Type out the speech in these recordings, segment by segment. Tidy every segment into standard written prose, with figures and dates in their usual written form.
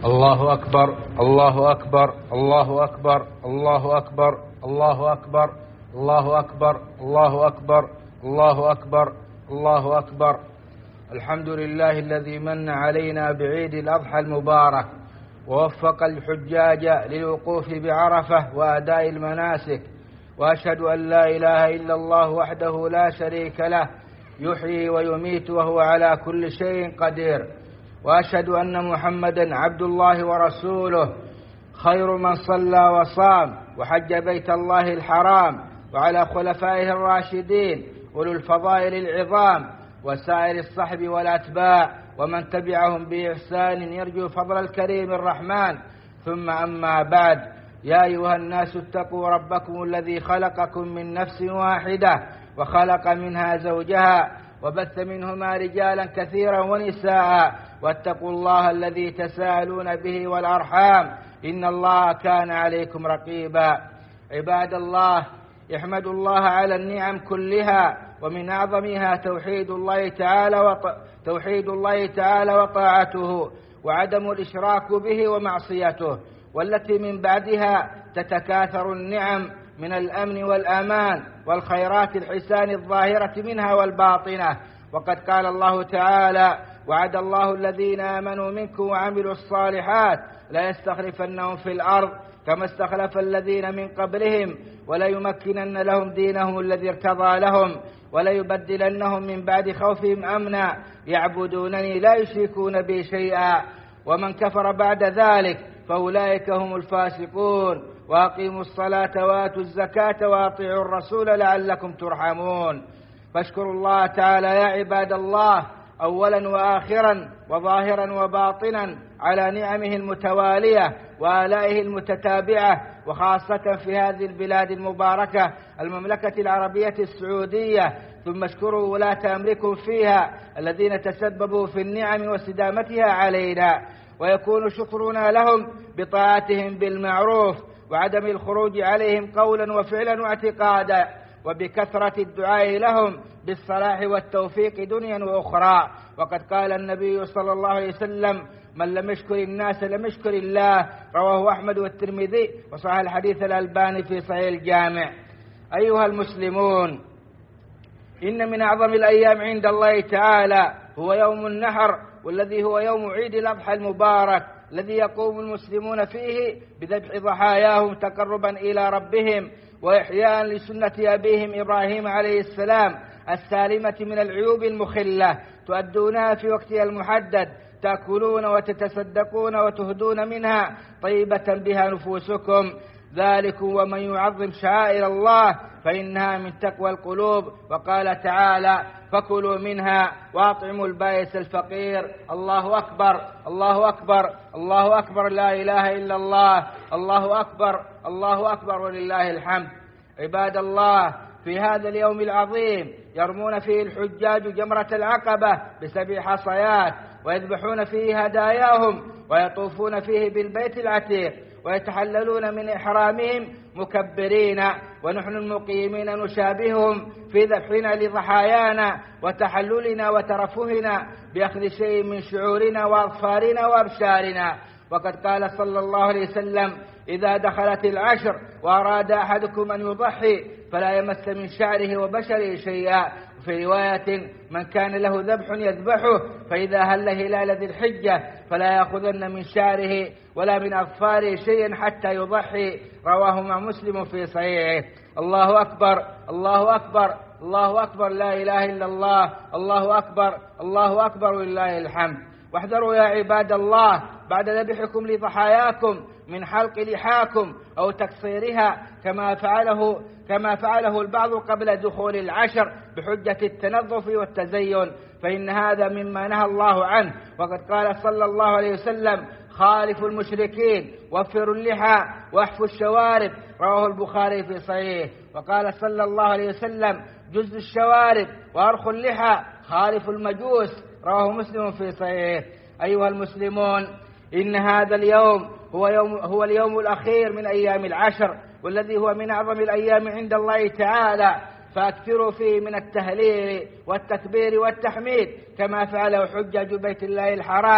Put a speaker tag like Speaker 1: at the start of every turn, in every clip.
Speaker 1: الله أكبر الله أكبر الله أكبر الله أكبر الله أكبر الله أكبر الله أكبر الله أكبر الله أكبر. الحمد لله الذي من علينا بعيد الأضحى المبارك ووفق الحجاج للوقوف بعرفة وأداء المناسك، وأشهد أن لا إله إلا الله وحده لا شريك له يحيي ويميت وهو على كل شيء قدير، وأشهد أن محمدا عبد الله ورسوله خير من صلى وصام وحج بيت الله الحرام، وعلى خلفائه الراشدين أولو الفضائل العظام وسائر الصحب والأتباع ومن تبعهم بإحسان يرجو فضل الكريم الرحمن. ثم أما بعد، يا أيها الناس اتقوا ربكم الذي خلقكم من نفس واحدة وخلق منها زوجها وبث منهما رجالا كثيرا ونساء، واتقوا الله الذي تساءلون به والأرحام إن الله كان عليكم رقيبا. عباد الله، احمدوا الله على النعم كلها، ومن أعظمها توحيد الله تعالى وطاعته وعدم الإشراك به ومعصيته، والتي من بعدها تتكاثر النعم من الأمن والأمان والخيرات الحسان الظاهرة منها والباطنة. وقد قال الله تعالى: وعد الله الذين آمنوا منكم وعملوا الصالحات لا يستخلفنهم في الأرض كما استخلف الذين من قبلهم وليمكنن لهم دينهم الذي ارتضى لهم وليبدلنهم من بعد خوفهم أمنا يعبدونني لا يشركون بي شيئا، ومن كفر بعد ذلك فأولئك هم الفاسقون. وأقيموا الصلاة وآتوا الزكاة وأطيعوا الرسول لعلكم ترحمون. فاشكروا الله تعالى يا عباد الله أولا وآخرا وظاهرا وباطنا على نعمه المتوالية وآلائه المتتابعة، وخاصة في هذه البلاد المباركة المملكة العربية السعودية. ثم اشكروا ولاة أمركم فيها الذين تسببوا في النعم واستدامتها علينا، ويكون شكرنا لهم بطاعتهم بالمعروف وعدم الخروج عليهم قولا وفعلا واعتقادا، وبكثرة الدعاء لهم بالصلاح والتوفيق دنيا وأخرى. وقد قال النبي صلى الله عليه وسلم: من لم يشكر الناس لم يشكر الله، رواه أحمد والترمذي وصحح الحديث الألباني في صحيح الجامع. أيها المسلمون، إن من أعظم الأيام عند الله تعالى هو يوم النحر، والذي هو يوم عيد الأضحى المبارك، الذي يقوم المسلمون فيه بذبح ضحاياهم تقربا إلى ربهم وإحياء لسنة أبيهم إبراهيم عليه السلام السالمة من العيوب المخلة، تؤدونها في وقتها المحدد، تأكلون وتتصدقون وتهدون منها طيبة بها نفوسكم، ذلك ومن يعظم شعائر الله فإنها من تقوى القلوب. وقال تعالى: فكلوا منها وأطعموا البائس الفقير. الله أكبر الله أكبر الله أكبر، لا إله إلا الله، الله أكبر الله أكبر ولله الحمد. عباد الله، في هذا اليوم العظيم يرمون فيه الحجاج جمرة العقبة ب7 حصيات، ويذبحون فيه هداياهم، ويطوفون فيه بالبيت العتيق، ويتحللون من إحرامهم مكبرين، ونحن المقيمين نشابههم في ذبحنا لضحايانا وتحللنا وترفهنا بأخذ شيء من شعورنا وأظفارنا وأبشارنا. وقد قال صلى الله عليه وسلم: إذا دخلت العشر وأراد أحدكم أن يضحي فلا يمس من شعره وبشره شيئا. في رواية: من كان له ذبح يذبحه، فإذا هل هلال ذي الحجة فلا يأخذن من شعره ولا من أظفاره شيئا حتى يضحي، رواه مسلم في صحيحه. الله أكبر الله أكبر الله أكبر، لا إله إلا الله، الله أكبر الله أكبر ولله الحمد. واحذروا يا عباد الله بعد ذبحكم لضحاياكم من حلق لحاكم أو تقصيرها كما فعله البعض قبل دخول العشر بحجة التنظف والتزين، فإن هذا مما نهى الله عنه. وقد قال صلى الله عليه وسلم: خالفوا المشركين، وفروا اللحى، واحفوا الشوارب، رواه البخاري في صحيح. وقال صلى الله عليه وسلم: جز الشوارب وأرخوا اللحى، خالفوا المجوس، رواه مسلم في صحيح. أيها المسلمون، إن هذا اليوم هو اليوم الأخير من أيام العشر، والذي هو من أعظم الأيام عند الله تعالى، فأكثروا فيه من التهليل والتكبير والتحميد كما فعله حجاج بيت الله الحرام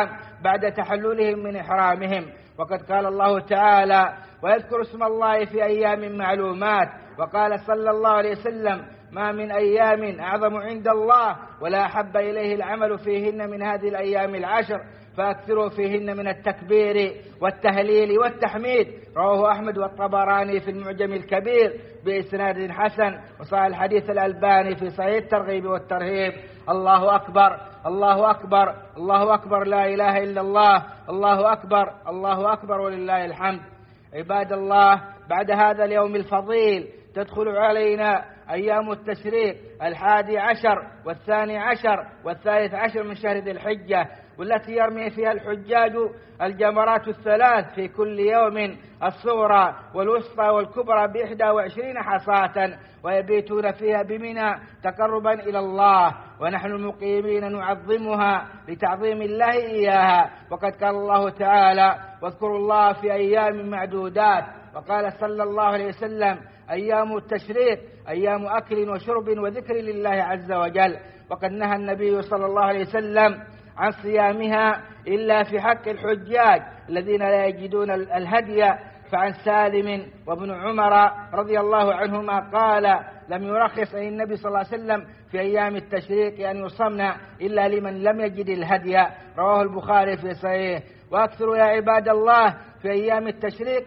Speaker 1: بعد تحللهم من إحرامهم. وقد قال الله تعالى: ويذكر اسم الله في أيام معلومات. وقال صلى الله عليه وسلم: ما من أيام أعظم عند الله ولا أحب إليه العمل فيهن من هذه الأيام العشر، فأكثروا فيهن من التكبير والتهليل والتحميد. رواه أحمد والطبراني في المعجم الكبير بإسناد حسن، وصحح الحديث الألباني في صحيح الترغيب والترهيب. الله أكبر، الله أكبر، الله أكبر، لا إله إلا الله، الله أكبر، الله أكبر، ولله الحمد. عباد الله، بعد هذا اليوم الفضيل تدخل علينا أيام التشريق 11 و12 و13 من شهر ذي الحجة، والتي يرمي فيها الحجاج الجمرات الثلاث في كل يوم، الصغرى والوسطى والكبرى ب21 حصاة، ويبيتون فيها بمنى تقربا إلى الله، ونحن المقيمين نعظمها لتعظيم الله إياها. وقد قال الله تعالى: واذكروا الله في أيام معدودات. وقال صلى الله عليه وسلم: أيام التشريق أيام أكل وشرب وذكر لله عز وجل. وقد نهى النبي صلى الله عليه وسلم عن صيامها إلا في حق الحجاج الذين لا يجدون الهدي. فعن سالم وابن عمر رضي الله عنهما قال: لم يرخص النبي صلى الله عليه وسلم في أيام التشريق أن يصمنا إلا لمن لم يجد الهدي. رواه البخاري في صحيح. وأكثروا يا عباد الله في أيام التشريق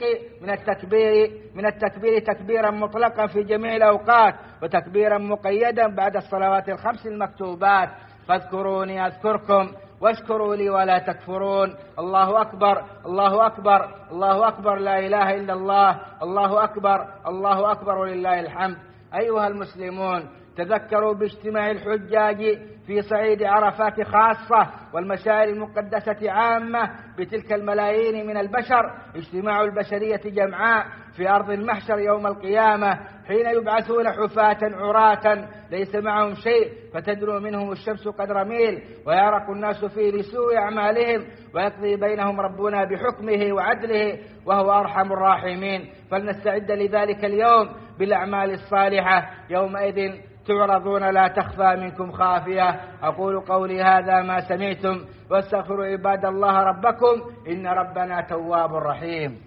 Speaker 1: من التكبير تكبيرا مطلقا في جميع الأوقات، وتكبيرا مقيدا بعد الصلوات الخمس المكتوبات. فاذكروني أذكركم واشكروا لي ولا تكفرون. الله أكبر، الله أكبر، الله أكبر، لا إله إلا الله، الله أكبر، الله أكبر، ولله الحمد. أيها المسلمون، تذكروا باجتماع الحجاج في صعيد عرفات خاصة والمشاعر المقدسة عامة بتلك الملايين من البشر، اجتماع البشرية جمعاء في أرض المحشر يوم القيامة، حين يبعثون حفاة عراة ليس معهم شيء، فتدنو منهم الشمس قدر ميل، ويعرق الناس فيه لسوء أعمالهم، ويقضي بينهم ربنا بحكمه وعدله وهو أرحم الراحمين. فلنستعد لذلك اليوم بالأعمال الصالحة، يومئذ تعرضون لا تخفى منكم خافية. أقول قولي هذا ما سمعتم، واستغفروا عباد الله ربكم إن ربنا تواب رحيم.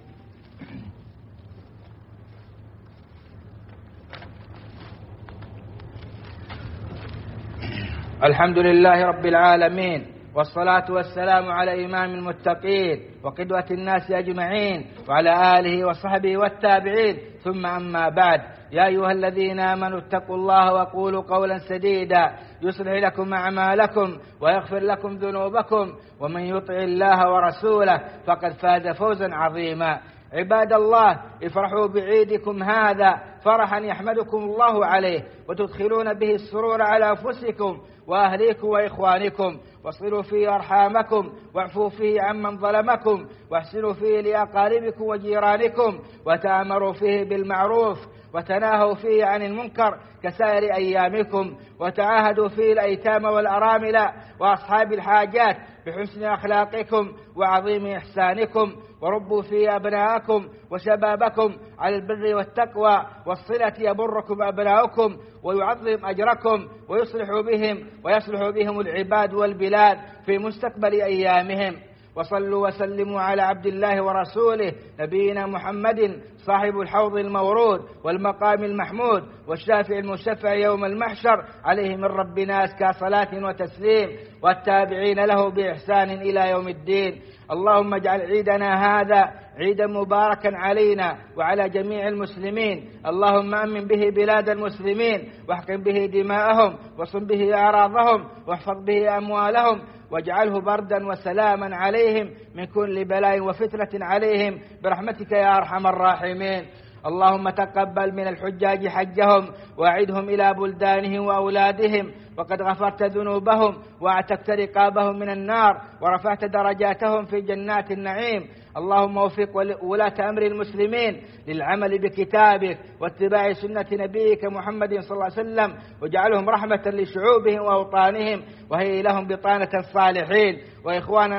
Speaker 1: الحمد لله رب العالمين، والصلاة والسلام على إمام المتقين وقدوة الناس أجمعين، وعلى آله وصحبه والتابعين، ثم أما بعد. يا أيها الذين آمنوا اتقوا الله وقولوا قولا سديدا يصلح لكم أعمالكم ويغفر لكم ذنوبكم، ومن يطع الله ورسوله فقد فاز فوزا عظيما. عباد الله، افرحوا بعيدكم هذا فرحا يحمدكم الله عليه، وتدخلون به السرور على أنفسكم وأهليكم وإخوانكم، واصلوا فيه أرحامكم، واعفوا فيه عمن ظلمكم، واحسنوا فيه لأقاربكم وجيرانكم، وتأمروا فيه بالمعروف، وتناهوا فيه عن المنكر كسائر أيامكم، وتعاهدوا فيه الأيتام والأرامل وأصحاب الحاجات بحسن أخلاقكم وعظيم إحسانكم، وربوا فيه أبناءكم وشبابكم على البر والتقوى والصلة، يبركم أبناؤكم ويعظم أجركم، ويصلح بهم العباد والبلاد في مستقبل أيامهم. وصلوا وسلموا على عبد الله ورسوله نبينا محمد صاحب الحوض المورود والمقام المحمود والشافع المشفع يوم المحشر، عليه من ربنا أزكى صلاة وتسليم، والتابعين له بإحسان إلى يوم الدين. اللهم اجعل عيدنا هذا عيدا مباركا علينا وعلى جميع المسلمين. اللهم أمن به بلاد المسلمين، واحقن به دماءهم، وصن به أعراضهم، واحفظ به أموالهم، واجعله بردا وسلاما عليهم من كل بلاء وفتنة عليهم برحمتك يا أرحم الراحمين. اللهم تقبل من الحجاج حجهم، واعدهم إلى بلدانهم وأولادهم، وقد غفرت ذنوبهم واعتقت رقابهم من النار، ورفعت درجاتهم في جنات النعيم. اللهم وفق ولاة أمر المسلمين للعمل بكتابك واتباع سنة نبيك محمد صلى الله عليه وسلم، واجعلهم رحمة لشعوبهم وأوطانهم، وهي لهم بطانة الصالحين، وإخوانا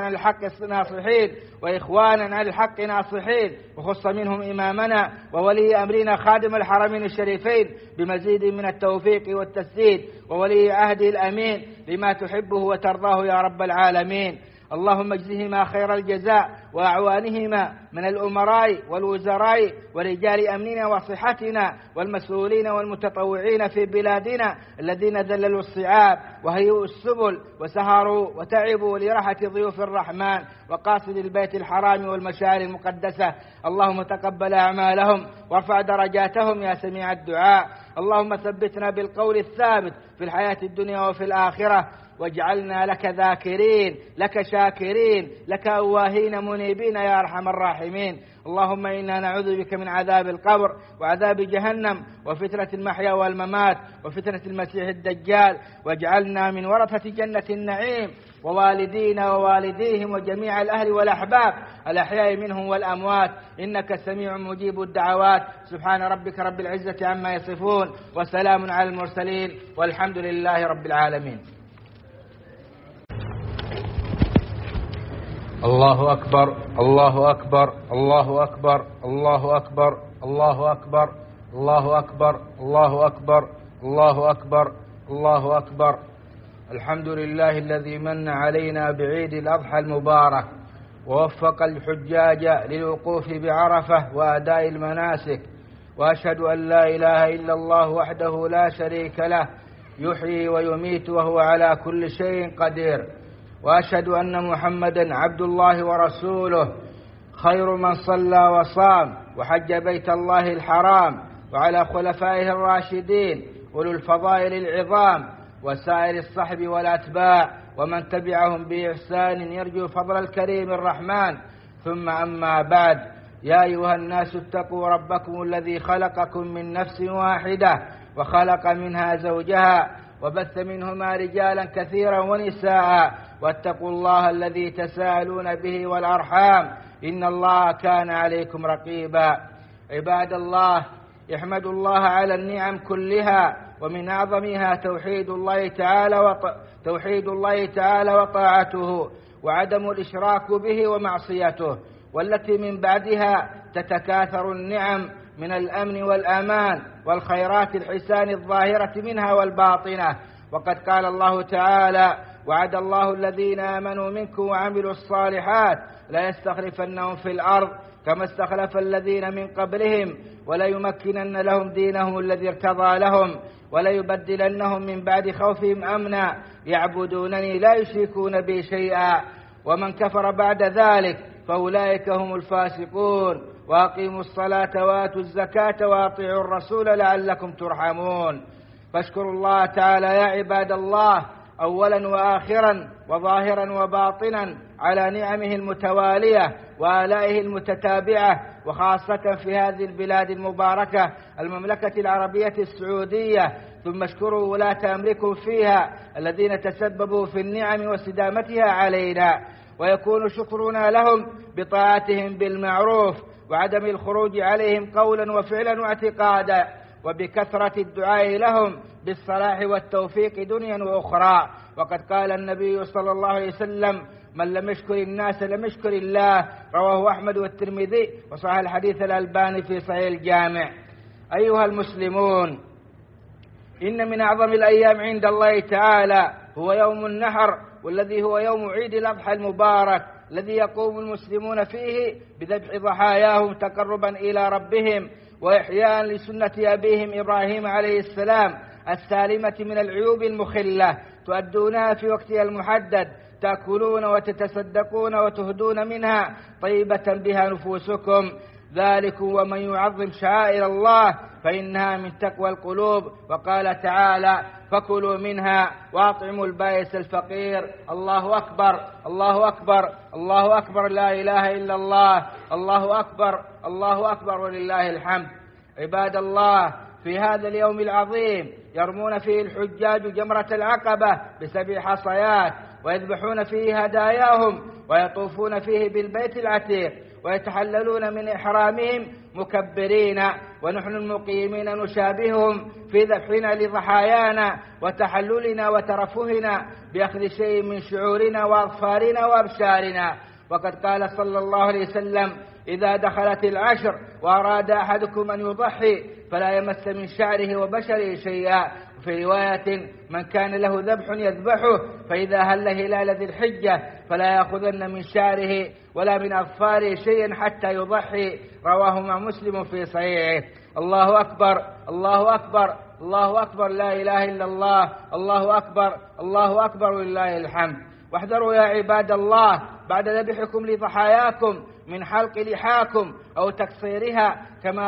Speaker 1: على الحق ناصحين، وخص منهم إمامنا وولي أمرنا خادم الحرمين الشريفين بمزيد من التوفيق والتسديد، وولي عهده الأمين لما تحبه وترضاه يا رب العالمين. اللهم اجزهما خير الجزاء وأعوانهما من الأمراء والوزراء ورجال أمننا وصحتنا والمسؤولين والمتطوعين في بلادنا الذين ذللوا الصعاب وهيئوا السبل وسهروا وتعبوا لراحة ضيوف الرحمن وقاصد البيت الحرام والمشاعر المقدسة. اللهم تقبل أعمالهم وارفع درجاتهم يا سميع الدعاء. اللهم ثبتنا بالقول الثابت في الحياة الدنيا وفي الآخرة، واجعلنا لك ذاكرين لك شاكرين لك أواهين منيبين يا أرحم الراحمين. اللهم إنا نعوذ بك من عذاب القبر وعذاب جهنم وفتنة المحيا والممات وفتنة المسيح الدجال، واجعلنا من ورثة جنة النعيم ووالدينا ووالديهم وجميع الأهل والأحباب الأحياء منهم والأموات، إنك سميع مجيب الدعوات. سبحان ربك رب العزة عما يصفون وسلام على المرسلين والحمد لله رب العالمين. الله أكبر الله أكبر الله أكبر الله أكبر الله أكبر الله أكبر الله أكبر الله أكبر الله أكبر. الحمد لله الذي من علينا بعيد الأضحى المبارك ووفق الحجاج للوقوف بعرفة وأداء المناسك، وأشهد أن لا إله إلا الله وحده لا شريك له يحيي ويميت وهو على كل شيء قدير، وأشهد أن محمدا عبد الله ورسوله خير من صلى وصام وحج بيت الله الحرام، وعلى خلفائه الراشدين أولو الفضائل العظام وسائر الصحب والأتباع ومن تبعهم بإحسان يرجو فضل الكريم الرحمن. ثم أما بعد، يا أيها الناس اتقوا ربكم الذي خلقكم من نفس واحدة وخلق منها زوجها وبث منهما رجالا كثيرا ونساء، واتقوا الله الذي تساءلون به والأرحام إن الله كان عليكم رقيبا. عباد الله، احمدوا الله على النعم كلها، ومن أعظمها توحيد الله تعالى وطاعته وعدم الإشراك به ومعصيته، والتي من بعدها تتكاثر النعم من الأمن والأمان والخيرات الحسان الظاهرة منها والباطنة. وقد قال الله تعالى: وعد الله الذين آمنوا منكم وعملوا الصالحات لا يستخلفنهم في الأرض كما استخلف الذين من قبلهم وليمكنن لهم دينهم الذي ارتضى لهم وليبدلنهم من بعد خوفهم أمنا يعبدونني لا يشركون بي شيئا ومن كفر بعد ذلك فأولئك هم الفاسقون. وأقيموا الصلاة وآتوا الزكاة وأطيعوا الرسول لعلكم ترحمون. فاشكروا الله تعالى يا عباد الله أولا وآخرا وظاهرا وباطنا على نعمه المتوالية وآلائه المتتابعة، وخاصة في هذه البلاد المباركة المملكة العربية السعودية. ثم اشكروا ولاة أمركم فيها الذين تسببوا في النعم واستدامتها علينا، ويكون شكرنا لهم بطاعتهم بالمعروف وعدم الخروج عليهم قولا وفعلا واعتقادا، وبكثرة الدعاء لهم بالصلاح والتوفيق دنيا وأخرى. وقد قال النبي صلى الله عليه وسلم: من لم يشكر الناس لم يشكر الله، رواه أحمد والترمذي وصحح الحديث الألباني في صحيح الجامع. أيها المسلمون، إن من أعظم الأيام عند الله تعالى هو يوم النحر، والذي هو يوم عيد الأضحى المبارك الذي يقوم المسلمون فيه بذبح ضحاياهم تقربا إلى ربهم وإحياء لسنة أبيهم إبراهيم عليه السلام السالمة من العيوب المخلة، تؤدونها في وقتها المحدد، تأكلون وتتصدقون وتهدون منها طيبة بها نفوسكم. ذلك ومن يعظم شعائر الله فإنها من تقوى القلوب. وقال تعالى: فكلوا منها وأطعموا البائس الفقير. الله أكبر الله أكبر الله أكبر، لا إله إلا الله، الله أكبر الله أكبر ولله الحمد. عباد الله، في هذا اليوم العظيم يرمون فيه الحجاج جمرة العقبة ب7 حصيات، ويذبحون فيه هداياهم، ويطوفون فيه بالبيت العتيق، ويتحللون من إحرامهم مكبرين، ونحن المقيمين نشابههم في ذبحنا لضحايانا وتحللنا وترفهنا بأخذ شيء من شعورنا وأظفارنا وأبشارنا. وقد قال صلى الله عليه وسلم: إذا دخلت العشر وأراد أحدكم أن يضحي فلا يمس من شعره وبشره شيئا، في رواية من كان له ذبح يذبحه، فإذا هل هلال ذي الحجة فلا يأخذن من شعره ولا من أظفاره شيئا حتى يضحي. رواه مسلم في صحيحه. الله أكبر الله أكبر الله أكبر، لا إله إلا الله، الله أكبر الله أكبر ولله الحمد. واحذروا يا عباد الله بعد ذبحكم لضحاياكم من حلق لحاكم أو تقصيرها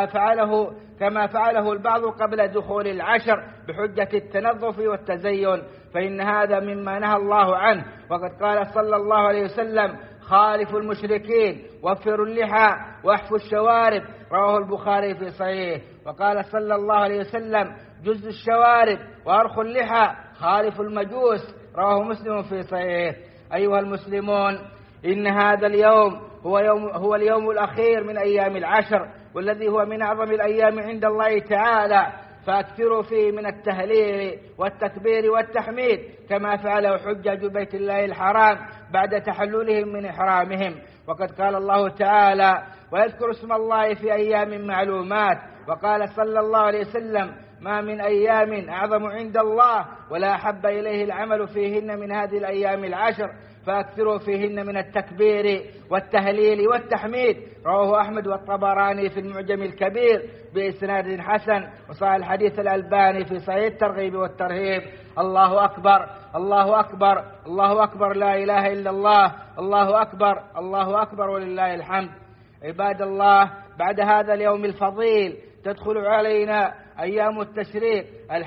Speaker 1: كما فعله البعض قبل دخول العشر بحجة التنظف والتزين، فإن هذا مما نهى الله عنه. وقد قال صلى الله عليه وسلم: خالفوا المشركين، وفروا اللحى، واحفوا الشوارب. رواه البخاري في صحيحه. وقال صلى الله عليه وسلم: جز الشوارب وأرخوا اللحى، خالفوا المجوس. رواه مسلم في صحيحه. أيها المسلمون، إن هذا اليوم هو اليوم الأخير من أيام العشر، والذي هو من أعظم الأيام عند الله تعالى، فأكثروا فيه من التهليل والتكبير والتحميد كما فعله حجاج بيت الله الحرام بعد تحللهم من إحرامهم. وقد قال الله تعالى: ويذكر اسم الله في أيام معلومات. وقال صلى الله عليه وسلم: ما من أيام أعظم عند الله ولا أحب إليه العمل فيهن من هذه الأيام العشر، فأكثروا فيهن من التكبير والتهليل والتحميد. رواه أحمد والطبراني في المعجم الكبير بإسناد حسن، وصحح الحديث الألباني في صحيح الترغيب والترهيب. الله أكبر الله أكبر الله أكبر، لا إله إلا الله، الله أكبر الله أكبر ولله الحمد. عباد الله، بعد هذا اليوم الفضيل تدخل علينا أيام التشريق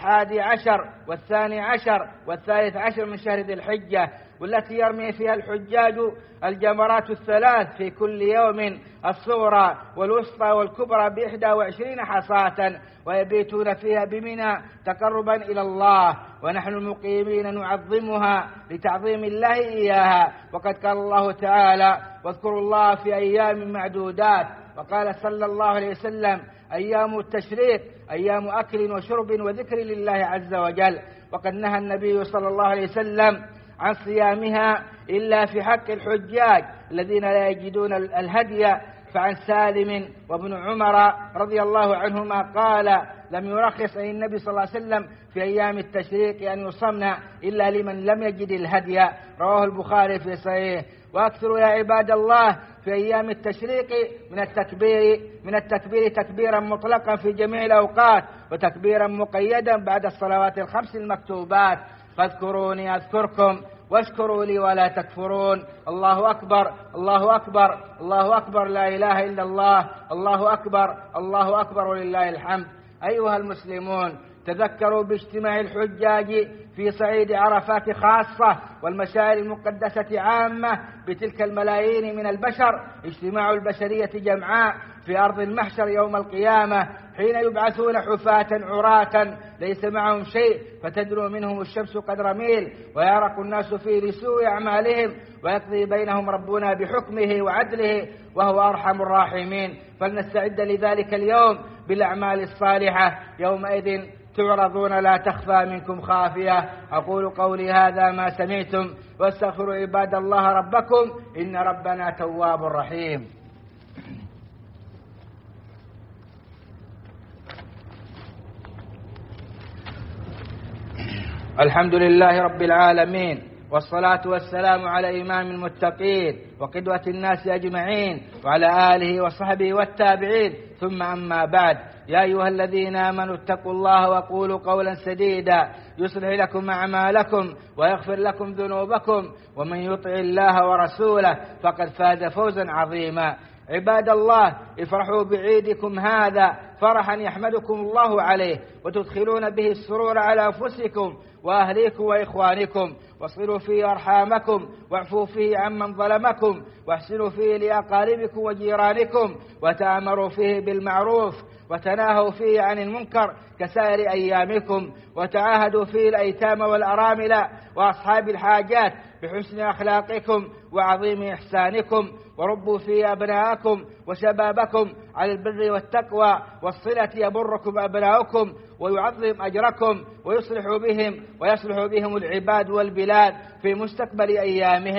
Speaker 1: 11 و12 و13 من شهر ذي الحجة، والتي يرمي فيها الحجاج الجمرات الثلاث في كل يوم، الصغرى والوسطى والكبرى ب21 حصاة، ويبيتون فيها بمنى تقربا إلى الله، ونحن المقيمين نعظمها لتعظيم الله إياها. وقد قال الله تعالى: واذكروا الله في أيام معدودات. وقال صلى الله عليه وسلم: أيام التشريق أيام أكل وشرب وذكر لله عز وجل. وقد نهى النبي صلى الله عليه وسلم عن صيامها إلا في حق الحجاج الذين لا يجدون الهدي. فعن سالم وابن عمر رضي الله عنهما قال: لم يرخص أي النبي صلى الله عليه وسلم في أيام التشريق أن يصمنا إلا لمن لم يجد الهدي. رواه البخاري في صحيح. وأكثروا يا عباد الله في أيام التشريق من التكبير تكبيرا مطلقا في جميع الأوقات، وتكبيرا مقيدا بعد الصلوات الخمس المكتوبات. فاذكروني أذكركم واشكروا لي ولا تكفرون. الله أكبر الله أكبر الله أكبر، لا إله إلا الله، الله أكبر الله أكبر ولله الحمد. أيها المسلمون، تذكروا باجتماع الحجاج في صعيد عرفات خاصة والمشاعر المقدسة عامة بتلك الملايين من البشر، اجتماع البشرية جمعاء في أرض المحشر يوم القيامة، حين يبعثون حفاة عراة ليس معهم شيء، فتدنو منهم الشمس قدر ميل، ويعرق الناس فيه لسوء أعمالهم، ويقضي بينهم ربنا بحكمه وعدله وهو أرحم الراحمين. فلنستعد لذلك اليوم بالأعمال الصالحة، يومئذ تعرضون لا تخفى منكم خافية. أقول قولي هذا ما سمعتم، واستغفروا عباد الله ربكم، إن ربنا تواب رحيم. الحمد لله رب العالمين، والصلاة والسلام على إمام المتقين وقدوة الناس أجمعين، وعلى آله وصحبه والتابعين، ثم أما بعد. يا أيها الذين آمنوا اتقوا الله وقولوا قولا سديدا يصلح لكم أعمالكم ويغفر لكم ذنوبكم، ومن يطع الله ورسوله فقد فاز فوزا عظيما. عباد الله، افرحوا بعيدكم هذا فرحا يحمدكم الله عليه، وتدخلون به السرور على أنفسكم وأهليكم وإخوانكم، واصلوا فيه أرحامكم، واعفوا فيه عمن ظلمكم، واحسنوا فيه لأقاربكم وجيرانكم، وتأمروا فيه بالمعروف، وتناهوا فيه عن المنكر كسائر أيامكم، وتعاهدوا فيه الأيتام والأرامل وأصحاب الحاجات بحسن أخلاقكم وعظيم إحسانكم، وربوا فيه أبناءكم وشبابكم على البر والتقوى والصلة، يبركم أبناؤكم ويعظم أجركم، ويصلح بهم العباد والبلاد في مستقبل أيامهم.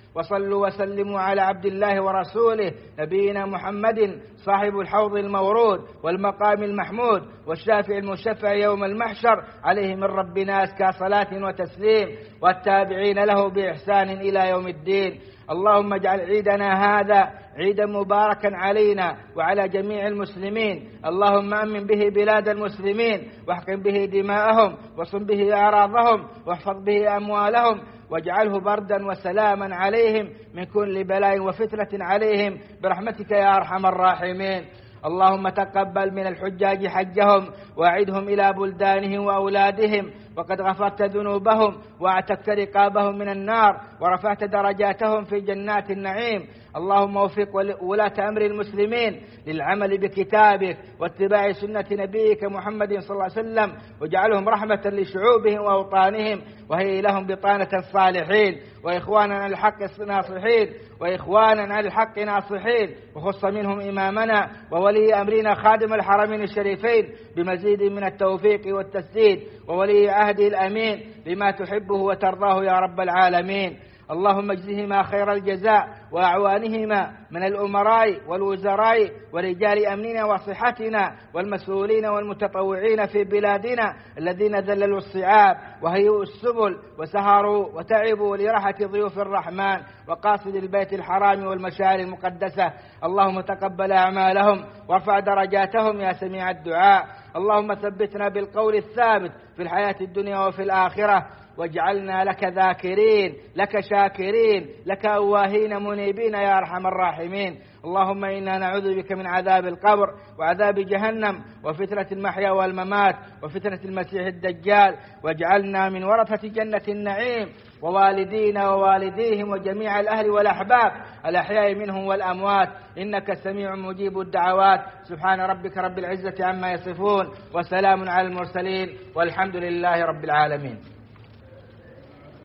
Speaker 1: وصلوا وسلموا على عبد الله ورسوله نبينا محمد صاحب الحوض المورود والمقام المحمود والشافع المشفع يوم المحشر، عليه من ربنا أزكى صلاة وتسليم، والتابعين له بإحسان إلى يوم الدين. اللهم اجعل عيدنا هذا عيدا مباركا علينا وعلى جميع المسلمين. اللهم أمن به بلاد المسلمين، واحقن به دماءهم، وصن به أعراضهم، واحفظ به أموالهم، واجعله بردا وسلاما عليهم من كل بلاء وفتنة عليهم برحمتك يا أرحم الراحمين. اللهم تقبل من الحجاج حجهم، وأعدهم إلى بلدانهم وأولادهم، وقد غفرت ذنوبهم واعتقت رقابهم من النار، ورفعت درجاتهم في جنات النعيم. اللهم وفق ولاة أمر المسلمين للعمل بكتابك واتباع سنة نبيك محمد صلى الله عليه وسلم، واجعلهم رحمة لشعوبهم وأوطانهم، وهي لهم بطانة الصالحين، وإخوانا على الحق ناصحين، وإخوانا على الحق ناصحين. وخص منهم إمامنا وولي أمرنا خادم الحرمين الشريفين بمزيد من التوفيق والتسديد، وولي عهده الأمين لما تحبه وترضاه يا رب العالمين. اللهم اجزهما خير الجزاء وأعوانهما من الأمراء والوزراء ورجال أمننا وصحتنا والمسؤولين والمتطوعين في بلادنا الذين ذللوا الصعاب وهيئوا السبل وسهروا وتعبوا لراحة ضيوف الرحمن وقاصد البيت الحرام والمشاعر المقدسة. اللهم تقبل أعمالهم وارفع درجاتهم يا سميع الدعاء. اللهم ثبتنا بالقول الثابت في الحياة الدنيا وفي الآخرة، واجعلنا لك ذاكرين، لك شاكرين، لك أواهين منيبين يا أرحم الراحمين. اللهم إنا نعوذ بك من عذاب القبر وعذاب جهنم وفتنة المحيا والممات وفتنة المسيح الدجال، واجعلنا من ورثة جنة النعيم، ووالدينا ووالديهم وجميع الأهل والأحباب الأحياء منهم والأموات، إنك سميع مجيب الدعوات. سبحان ربك رب العزة عما يصفون، وسلام على المرسلين، والحمد لله رب العالمين.